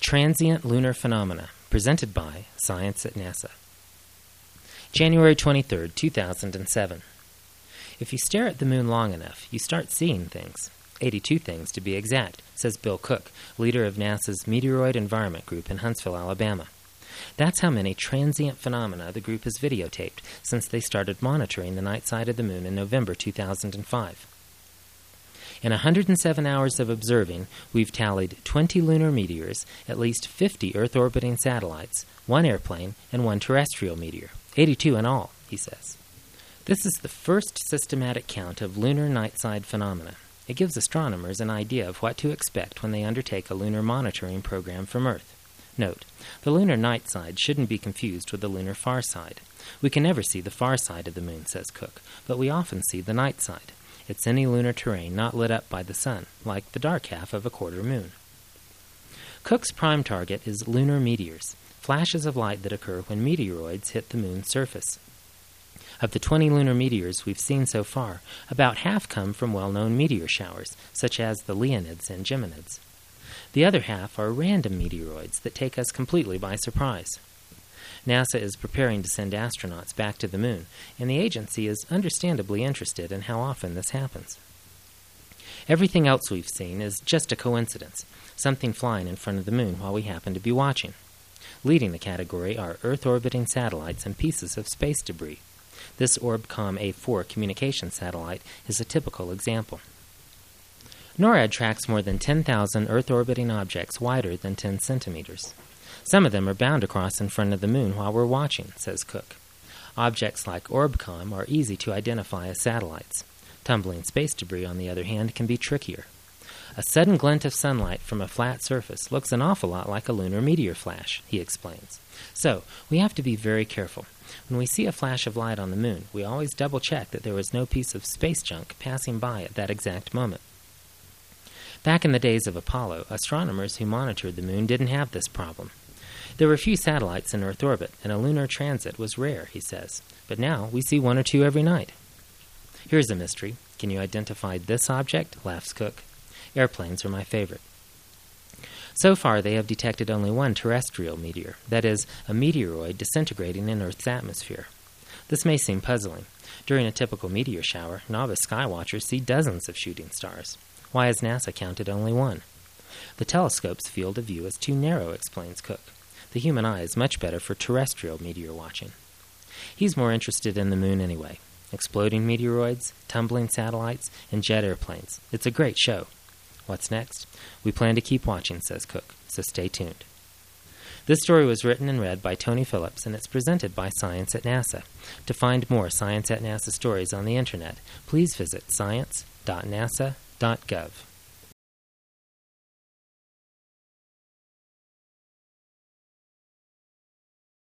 Transient Lunar Phenomena, presented by Science at NASA. January 23, 2007. If you stare at the moon long enough, you start seeing things. 82 things, to be exact, says Bill Cook, leader of NASA's Meteoroid Environment Group in Huntsville, Alabama. That's how many transient phenomena the group has videotaped since they started monitoring the night side of the moon in November 2005. In 107 hours of observing, we've tallied 20 lunar meteors, at least 50 Earth-orbiting satellites, 1 airplane, and 1 terrestrial meteor. 82 in all, he says. This is the first systematic count of lunar night-side phenomena. It gives astronomers an idea of what to expect when they undertake a lunar monitoring program from Earth. Note, the lunar night side shouldn't be confused with the lunar far side. We can never see the far side of the moon, says Cook, but we often see the night side. It's any lunar terrain not lit up by the sun, like the dark half of a quarter moon. Cook's prime target is lunar meteors, flashes of light that occur when meteoroids hit the moon's surface. Of the 20 lunar meteors we've seen so far, about half come from well-known meteor showers, such as the Leonids and Geminids. The other half are random meteoroids that take us completely by surprise. NASA is preparing to send astronauts back to the moon, and the agency is understandably interested in how often this happens. Everything else we've seen is just a coincidence, something flying in front of the moon while we happen to be watching. Leading the category are Earth-orbiting satellites and pieces of space debris. This Orbcomm A4 communication satellite is a typical example. NORAD tracks more than 10,000 Earth-orbiting objects wider than 10 centimeters. Some of them are bound to cross in front of the moon while we're watching, says Cook. Objects like Orbcomm are easy to identify as satellites. Tumbling space debris, on the other hand, can be trickier. A sudden glint of sunlight from a flat surface looks an awful lot like a lunar meteor flash, he explains. So, we have to be very careful. When we see a flash of light on the moon, we always double-check that there was no piece of space junk passing by at that exact moment. Back in the days of Apollo, astronomers who monitored the moon didn't have this problem. There were few satellites in Earth orbit, and a lunar transit was rare, he says. But now we see 1 or 2 every night. Here's a mystery. Can you identify this object? Laughs Cook. Airplanes are my favorite. So far, they have detected only 1 terrestrial meteor, that is, a meteoroid disintegrating in Earth's atmosphere. This may seem puzzling. During a typical meteor shower, novice skywatchers see dozens of shooting stars. Why has NASA counted only 1? The telescope's field of view is too narrow, explains Cook. The human eye is much better for terrestrial meteor watching. He's more interested in the moon anyway. Exploding meteoroids, tumbling satellites, and jet airplanes. It's a great show. What's next? We plan to keep watching, says Cook, so stay tuned. This story was written and read by Tony Phillips, and it's presented by Science at NASA. To find more Science at NASA stories on the Internet, please visit science.nasa.gov.